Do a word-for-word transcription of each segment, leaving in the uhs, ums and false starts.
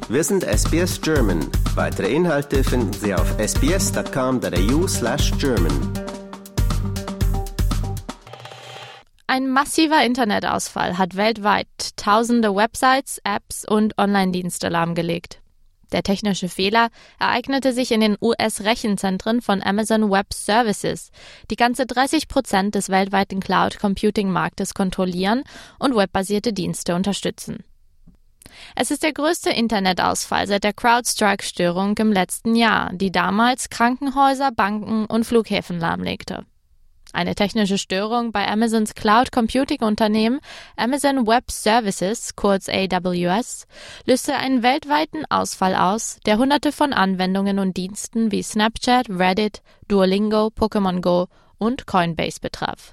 Wir sind S B S German. Weitere Inhalte finden Sie auf sbs.com.au slash German. Ein massiver Internetausfall hat weltweit tausende Websites, Apps und Online-Dienste lahmgelegt. Der technische Fehler ereignete sich in den U S-Rechenzentren von Amazon Web Services, die ganze dreißig Prozent des weltweiten Cloud-Computing-Marktes kontrollieren und webbasierte Dienste unterstützen. Es ist der größte Internetausfall seit der CrowdStrike-Störung im letzten Jahr, die damals Krankenhäuser, Banken und Flughäfen lahmlegte. Eine technische Störung bei Amazons Cloud-Computing-Unternehmen Amazon Web Services, kurz A W S, löste einen weltweiten Ausfall aus, der hunderte von Anwendungen und Diensten wie Snapchat, Reddit, Duolingo, Pokémon Go und Coinbase betraf.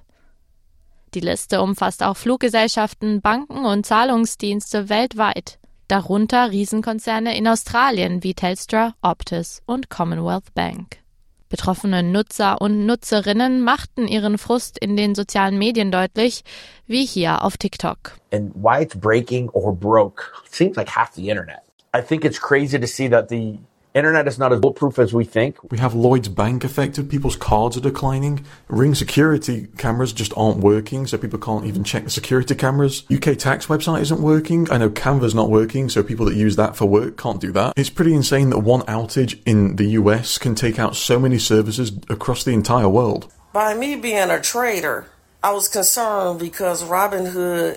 Die Liste umfasst auch Fluggesellschaften, Banken und Zahlungsdienste weltweit, darunter Riesenkonzerne in Australien wie Telstra, Optus und Commonwealth Bank. Betroffene Nutzer und Nutzerinnen machten ihren Frust in den sozialen Medien deutlich, wie hier auf TikTok. And why it's breaking or broke seems like half the internet. I think it's crazy to see that the internet is not as bulletproof as we think. We have Lloyd's Bank affected. People's cards are declining. Ring security cameras just aren't working, so people can't even check the security cameras. U K tax website isn't working. I know Canva's not working, so people that use that for work can't do that. It's pretty insane that one outage in the U S can take out so many services across the entire world. By me being a trader, I was concerned because Robinhood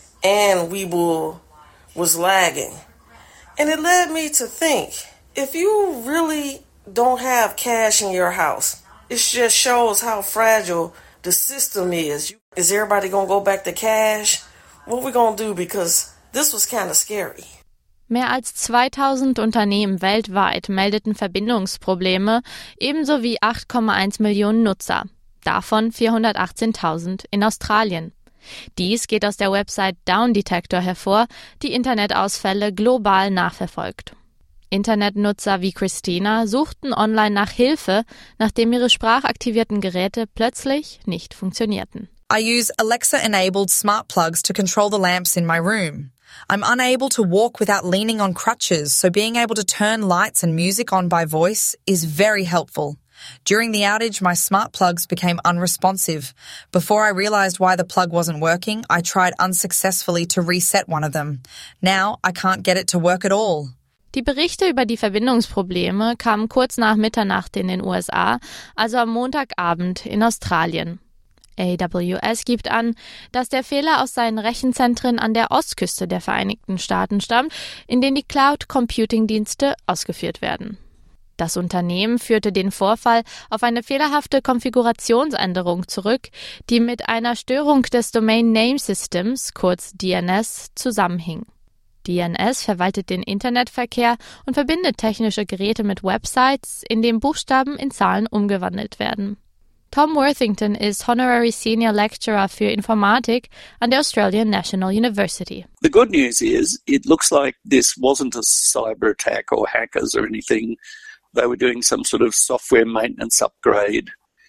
and Webull was lagging. And it led me to think, if you really don't have cash in your house, it just shows how fragile the system is. Is everybody going to go back to cash? What we going to do? Because this was kind of scary. Mehr als zweitausend Unternehmen weltweit meldeten Verbindungsprobleme, ebenso wie acht Komma eins Millionen Nutzer, davon vierhundertachtzehntausend in Australien. Dies geht aus der Website Down Detector hervor, die Internetausfälle global nachverfolgt. Internetnutzer wie Christina suchten online nach Hilfe, nachdem ihre sprachaktivierten Geräte plötzlich nicht funktionierten. I use Alexa-enabled smart plugs to control the lamps in my room. I'm unable to walk without leaning on crutches, so being able to turn lights and music on by voice is very helpful. During the outage, my smart plugs became unresponsive. Before I realized why the plug wasn't working, I tried unsuccessfully to reset one of them. Now I can't get it to work at all. Die Berichte über die Verbindungsprobleme kamen kurz nach Mitternacht in den U S A, also am Montagabend in Australien. A W S gibt an, dass der Fehler aus seinen Rechenzentren an der Ostküste der Vereinigten Staaten stammt, in denen die Cloud-Computing-Dienste ausgeführt werden. Das Unternehmen führte den Vorfall auf eine fehlerhafte Konfigurationsänderung zurück, die mit einer Störung des Domain Name Systems, kurz D N S, zusammenhing. D N S verwaltet den Internetverkehr und verbindet technische Geräte mit Websites, in denen Buchstaben in Zahlen umgewandelt werden. Tom Worthington ist Honorary Senior Lecturer für Informatik an der Australian National University. The good news is it looks like this wasn't a cyber attack or hackers or anything. They were doing some sort of software maintenance upgrade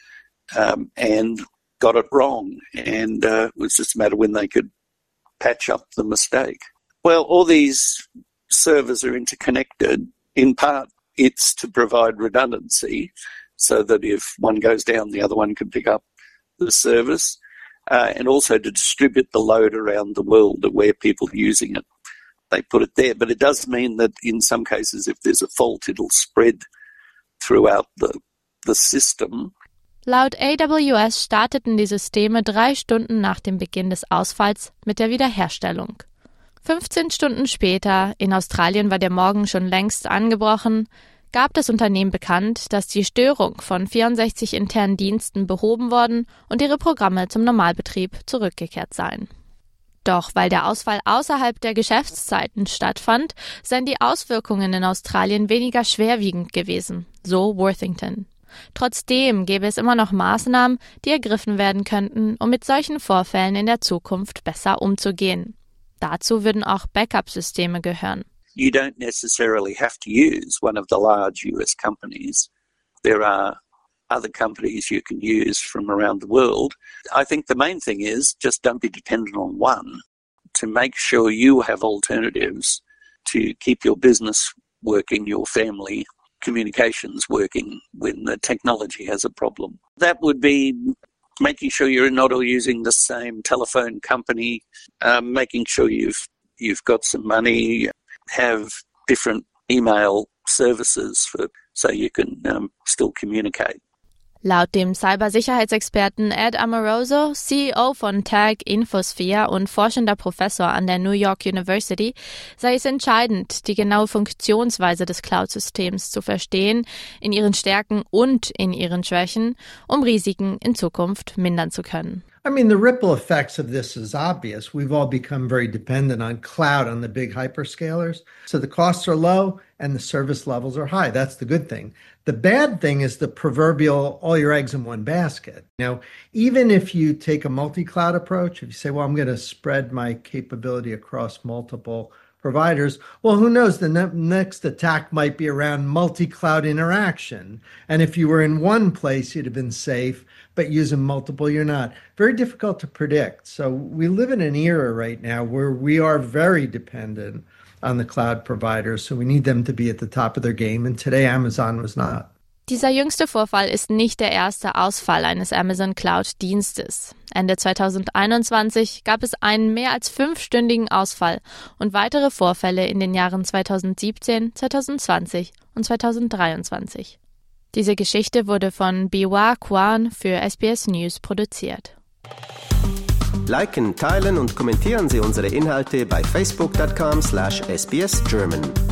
um, and got it wrong, and uh, it was just a matter when they could patch up the mistake. Well, all these servers are interconnected. In part, it's to provide redundancy so that if one goes down, the other one can pick up the service, uh, and also to distribute the load around the world where people are using it. They put it there, but it does mean that in some cases, if there's a fault, it'll spread throughout the, the system. Laut A W S starteten die Systeme drei Stunden nach dem Beginn des Ausfalls mit der Wiederherstellung. fünfzehn Stunden später, in Australien war der Morgen schon längst angebrochen, gab das Unternehmen bekannt, dass die Störung von vierundsechzig internen Diensten behoben worden und ihre Programme zum Normalbetrieb zurückgekehrt seien. Doch weil der Ausfall außerhalb der Geschäftszeiten stattfand, seien die Auswirkungen in Australien weniger schwerwiegend gewesen, so Worthington. Trotzdem gäbe es immer noch Maßnahmen, die ergriffen werden könnten, um mit solchen Vorfällen in der Zukunft besser umzugehen. Dazu würden auch Backup-Systeme gehören. You don't necessarily have to use one of the large U S companies. There are other companies you can use from around the world. I think the main thing is just don't be dependent on one. To make sure you have alternatives to keep your business working, your family communications working when the technology has a problem. That would be making sure you're not all using the same telephone company, um, making sure you've you've got some money, have different email services for, so you can um, still communicate. Laut dem Cybersicherheitsexperten Ed Amoroso, C E O von Tag Infosphere und forschender Professor an der New York University, sei es entscheidend, die genaue Funktionsweise des Cloud-Systems zu verstehen, in ihren Stärken und in ihren Schwächen, um Risiken in Zukunft mindern zu können. I mean, the ripple effects of this is obvious. We've all become very dependent on cloud, on the big hyperscalers. So the costs are low and the service levels are high. That's the good thing. The bad thing is the proverbial all your eggs in one basket. Now, even if you take a multi-cloud approach, if you say, well, I'm going to spread my capability across multiple providers, well, who knows? The ne- next attack might be around multi-cloud interaction. And if you were in one place, you'd have been safe, but using multiple, you're not. Very difficult to predict. So we live in an era right now where we are very dependent on the cloud providers. So we need them to be at the top of their game. And today Amazon was not. Dieser jüngste Vorfall ist nicht der erste Ausfall eines Amazon Cloud-Dienstes. Ende zweitausendeinundzwanzig gab es einen mehr als fünfstündigen Ausfall und weitere Vorfälle in den Jahren zweitausendsiebzehn, zweitausendzwanzig und zweitausenddreiundzwanzig. Diese Geschichte wurde von Biwa Kwan für S B S News produziert. Liken, teilen und kommentieren Sie unsere Inhalte bei facebook dot com slash S B S German.